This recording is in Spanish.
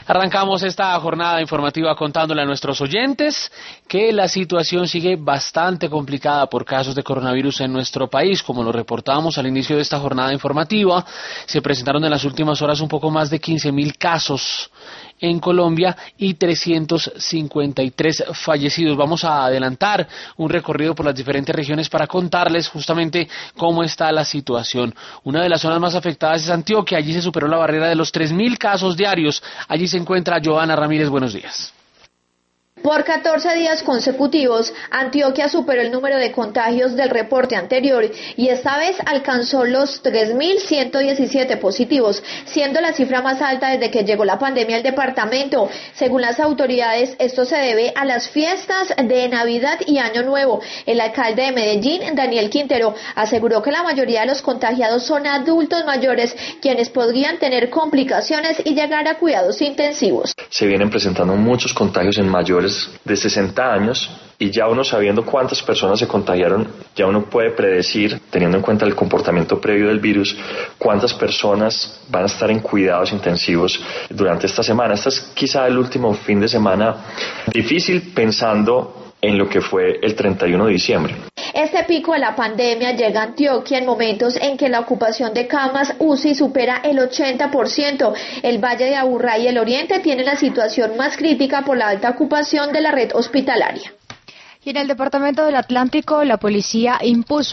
Arrancamos esta jornada informativa contándole a nuestros oyentes que la situación sigue bastante complicada por casos de coronavirus en nuestro país. Como lo reportábamos al inicio de esta jornada informativa, se presentaron en las últimas horas un poco más de 15.000 casos en Colombia y 353 fallecidos. Vamos a adelantar un recorrido por las diferentes regiones para contarles justamente cómo está la situación. Una de las zonas más afectadas es Antioquia. Allí se superó la barrera de los 3.000 casos diarios. Allí se encuentra Joana Ramírez. Buenos días. Por 14 días consecutivos, Antioquia superó el número de contagios del reporte anterior y esta vez alcanzó los 3.117 positivos, siendo la cifra más alta desde que llegó la pandemia al departamento. Según las autoridades, esto se debe a las fiestas de Navidad y Año Nuevo. El alcalde de Medellín, Daniel Quintero, aseguró que la mayoría de los contagiados son adultos mayores, quienes podrían tener complicaciones y llegar a cuidados intensivos. Se vienen presentando muchos contagios en mayores de 60 años y ya uno sabiendo cuántas personas se contagiaron, ya uno puede predecir, teniendo en cuenta el comportamiento previo del virus, cuántas personas van a estar en cuidados intensivos durante esta semana. Este es quizá el último fin de semana difícil pensando en lo que fue el 31 de diciembre. Este pico de la pandemia llega a Antioquia en momentos en que la ocupación de camas UCI supera el 80%. El Valle de Aburrá y el Oriente tienen la situación más crítica por la alta ocupación de la red hospitalaria. Y en el departamento del Atlántico, la policía impuso